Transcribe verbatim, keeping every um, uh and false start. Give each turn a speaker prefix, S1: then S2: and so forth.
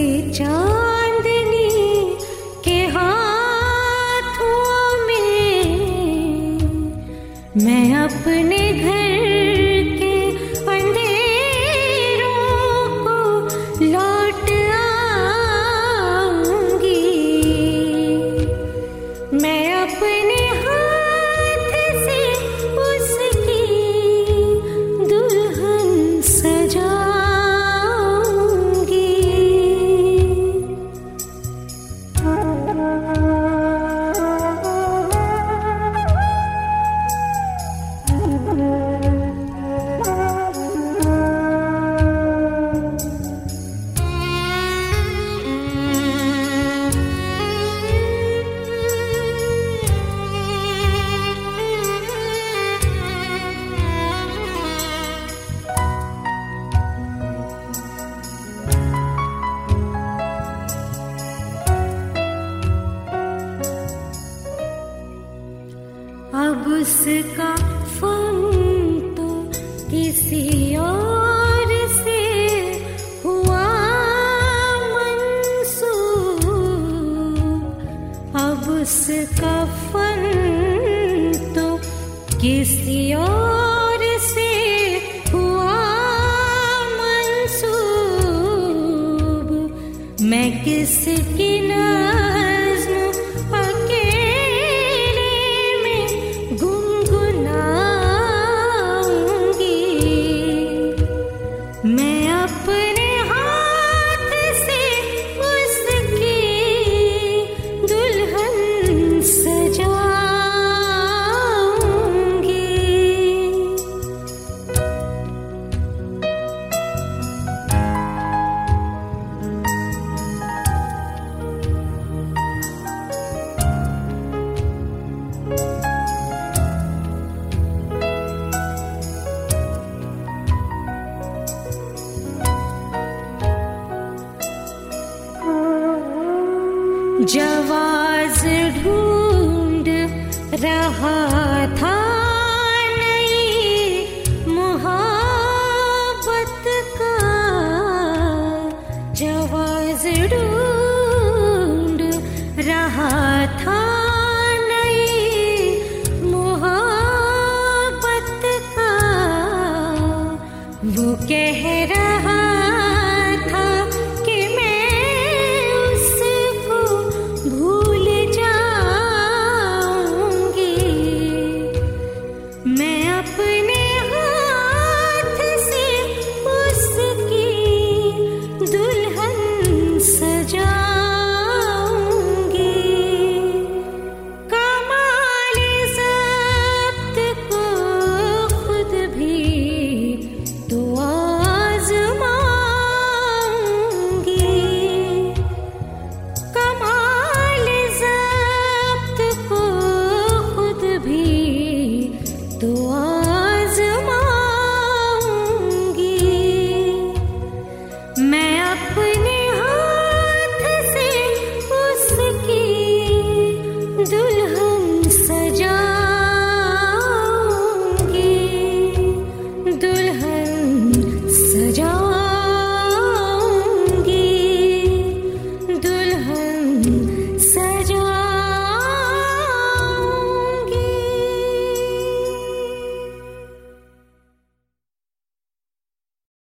S1: चांदनी के हाथों में मैं अपने घर के अंधेरों को लौट आऊंगी। मैं अपने हाथ से उसकी दुल्हन सजाऊंगी। अब उसका फन तो किसी और से हुआ मंसूब। अब उसका फन तो किसी और से हुआ मंसूब। मैं किसकी नज़्म मैं अपने हाथ से उसकी दुल्हन सजाऊंगी। जवाज़ ढूंढ रहा था नई मोहब्बत का। जवाज़ ढूंढ रहा था नई मोहब्बत का। वो कह रहा था कि मैं उसको भूल जाऊंगी। मैं अपने हाथ से उसकी दुल्हन सजा